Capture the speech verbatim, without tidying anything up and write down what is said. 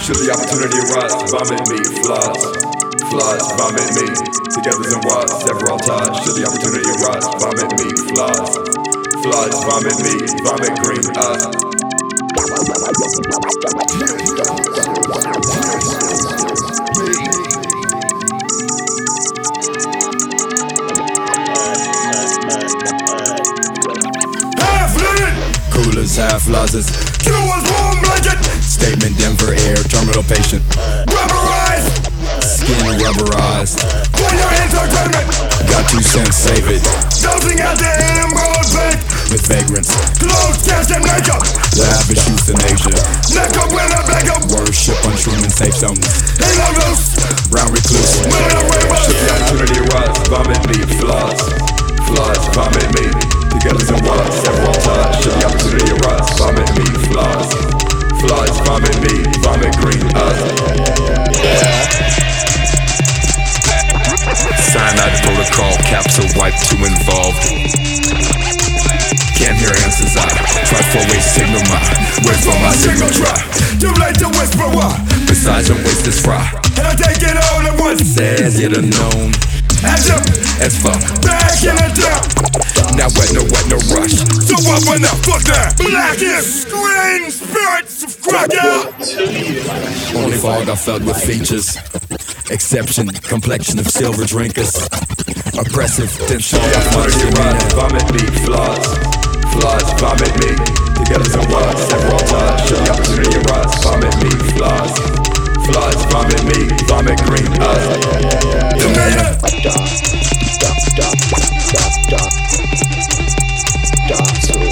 Should the opportunity arise, vomit me, flies. Flies, vomit me. Together's and wise, several times. Should the opportunity arise, vomit me, flies. Flies, vomit me, vomit green eyes. Coolers, half losses. Q was warm blanket. Statement Denver Air Terminal patient. Rubberized. Skin rubberized. For your entertainment. Got two cents, save it. Dozing at the Emerald Bank. With vagrants. Clothes, cash, and makeup. Lavish euthanasia. Neck up when I back up. Worship on Truman safe zones. Halo loose. Brown recluse. When I rainbow. Should the opportunity arise, vomit me, flies. Flies, vomit me. Together's and wise, several times. Should the opportunity arise, vomit me, flies. Flies, vomit me, vomit green eyes. Cyanide protocol, capsule wipe two involved. Can't hear answers, I try four-way signal my wait for my signal dry. Too late to whisper why. Besides, your waste is fry. And I take it all at once. Says yet unknown. As up, as fuck. back in the dump. Now wet no wet no rush. So what when the fuck that? Black is green spirits of cracker. Only fog I felt with features. Exception, complexion of silver drinkers. Oppressive, then show The opportunity arise, vomit me, flies. Flies, vomit me. Together's and wise, several times. Should the opportunity arise, vomit me, flies. Flies, vomit me, vomit green eyes. You made it. Stop, stop, stop, stop, stop, stop, stop.